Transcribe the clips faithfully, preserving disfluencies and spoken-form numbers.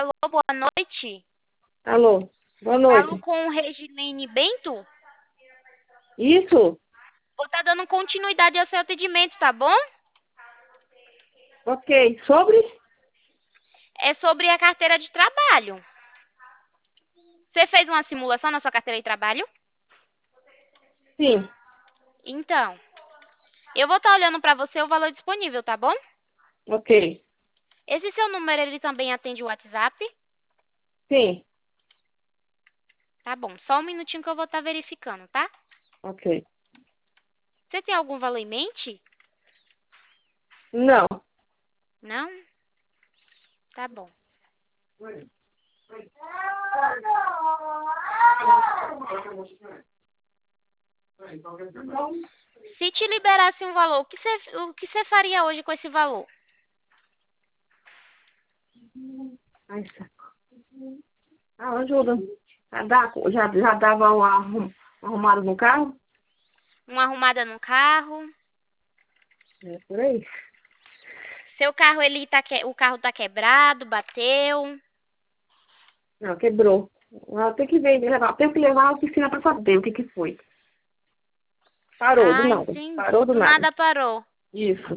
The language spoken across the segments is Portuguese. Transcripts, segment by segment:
Alô, boa noite. Alô, boa Falo noite. com Regilene Bento. Isso? Vou estar dando continuidade ao seu atendimento, tá bom? Ok. Sobre? É sobre a carteira de trabalho. Você fez uma simulação na sua carteira de trabalho? Sim. Então, eu vou estar olhando para você o valor disponível, tá bom? Ok. Esse seu número, ele também atende o WhatsApp? Sim. Tá bom, só um minutinho que eu vou estar verificando, tá? Ok. Você tem algum valor em mente? Não. Não? Tá bom. Se te liberasse um valor, o que você, o que você faria hoje com esse valor? Ai, saco. Ah, ajuda. Já, dá, já, já dava uma arrum- arrumada no carro? Uma arrumada no carro? É por aí. Seu carro, ele tá que... o carro tá quebrado, bateu? Não, quebrou. Eu tenho que ver, levar. Tenho que levar a oficina pra saber o que que foi. Parou do Ah, nada. entendi. Parou do Do nada. nada parou. Isso.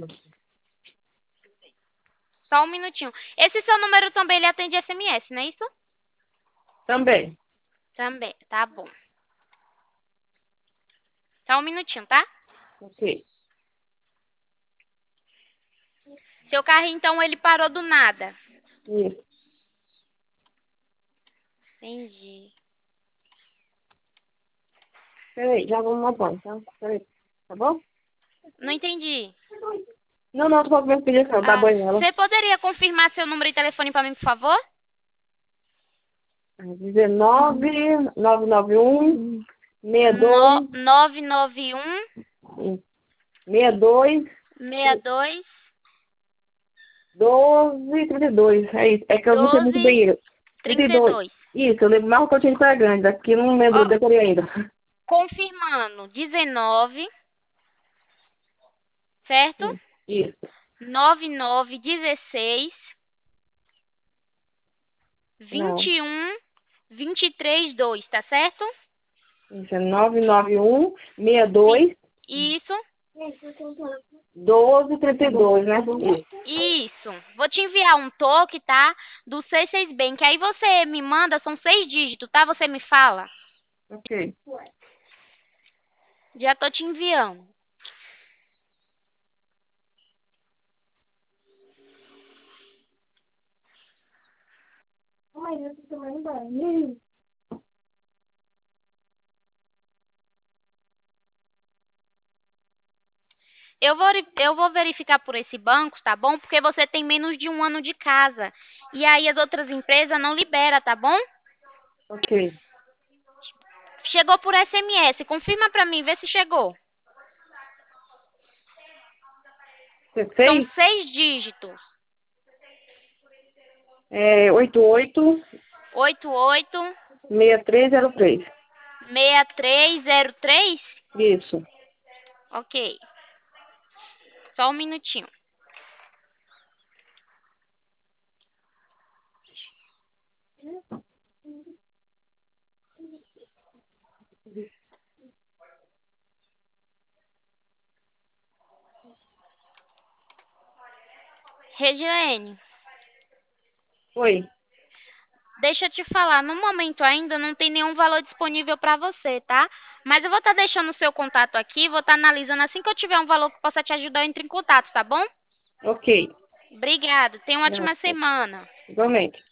Só um minutinho. Esse seu número também, ele atende S M S, não é isso? Também. Também, tá bom. Só um minutinho, tá? Ok. Seu carro, então, ele parou do nada. Isso. Entendi. Peraí, já vamos lá, então. Peraí. Tá bom? Não entendi. Não, não, tô falando com minha filha, não. Dá Ah, banho nela. você poderia confirmar seu número de telefone para mim, por favor? dezenove, nove nove um, No, sessenta e dois, nove nove um, sessenta e dois, sessenta e dois, doze, trinta e dois. É isso. É que eu não sei muito doze, bem. trinta e trinta e dois. dois. Isso, eu lembro mais que eu tinha de Praia Grande. Aqui eu não lembro, Ó, eu decorei ainda. confirmando, dezenove, certo? Isso. nove nove, dezesseis, Não. vinte e um, vinte e três, dois, tá certo? Isso é nove nove um, sessenta e Sim. dois, Isso, doze, trinta e dois, né? Isso. isso. Vou te enviar um toque, tá? Do C seis Bank. Aí você me manda, são seis dígitos, tá? Você me fala. Ok. Já tô te enviando. Ai, eu tô tomando banho. Eu vou, eu vou verificar por esse banco, tá bom? Porque você tem menos de um ano de casa. E aí as outras empresas não liberam, tá bom? Ok. Chegou por S M S. Confirma pra mim, vê se chegou. Você São fez? seis dígitos. É oito oito, Oito oito seis três zero três. seis três zero três. Isso. Ok. Só um minutinho. Regiane, Oi. deixa eu te falar. No momento ainda não tem nenhum valor disponível pra você, tá? Mas eu vou estar deixando o seu contato aqui. Vou estar analisando. Assim que eu tiver um valor que possa te ajudar, eu entro em contato, tá bom? Ok. Obrigada. Tenha uma ótima Nada. semana. Igualmente.